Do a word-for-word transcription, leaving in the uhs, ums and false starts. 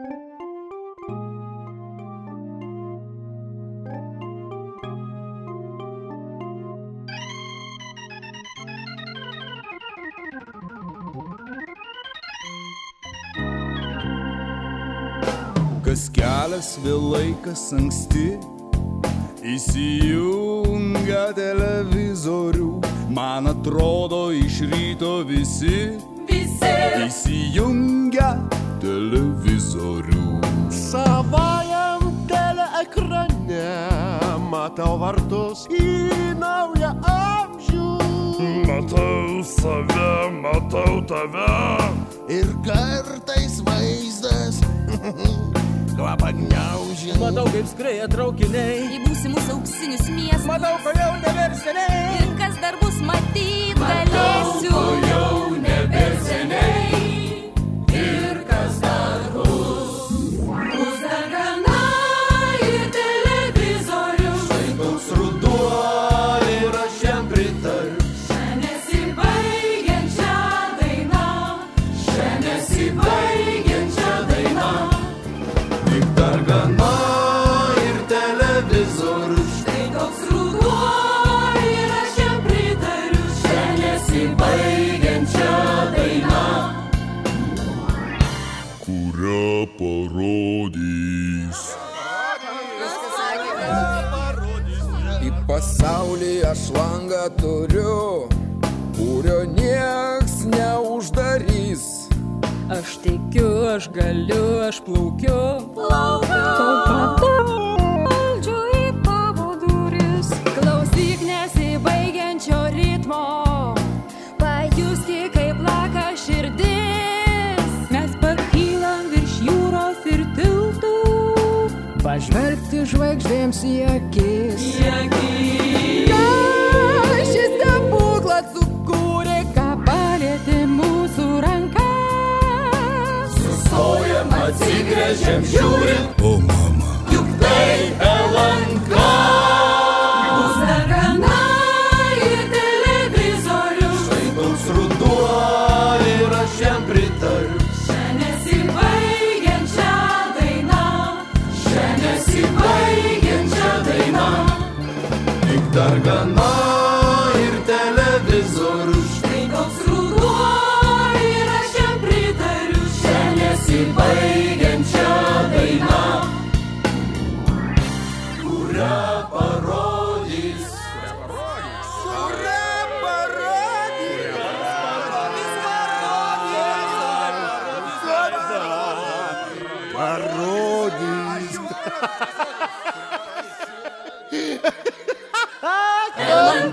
Kas kelias vėlai, kas anksti, įsijungia televizorių. Man atrodo iš ryto visi, visi įsijungia televizorių. Savajam teleekrane matau vartus į naują amžių. Matau save, matau tave. Ir kartais vaizdas kvapą gniaužia. Matau, kaip skrėja traukiniai į būsimus auksinius miestus. Matau, ko jau neberseniai. Ir kas dar bus matyt galėsiu. Matau, ko jau neberseniai. Ir kas dar bus. Bus dar gana ir televizorių. Štai toks ruduo ir aš jam pritariu. Šią nesibaigiančią dainą. Šią nesibaigiančią dainą. Tik dar gana ir televizorius. Štai toks ruduo ir aš jam pritariu. Šią nesibaigiančią dainą, kurią parodys. Į pasaulį aš langą turiu, kurio nieks neuždarys. Aš tikiu, aš galiu, aš plaukiu. Plaukiu. Pabeldžiu į tavo duris. Klausyk nesibaigiančio ritmo. Pajuski, kaip plaka širdis. Mes pakylam virš jūros ir tiltų. Pažvelgti žvaigždėms į akis. Į akis. Ką šis stebuklas sukūrė, ką palietė mūsų ranka. Sustojam, atsigręžiam, žiūrim. O mama. Juk tai L N K. Bus dar gana ir televizorių. Štai toks ruduo ir aš jam pritariu. Šią nesibaigiančią dainą. Šią nesibaigiančią dainą. Tik dar gana ir televizorius. Štai toks ruduo ir aš jam pritariu. Šią nesibaigiančią dainą, kurią parodys. Kurią parodys. Parodys. L N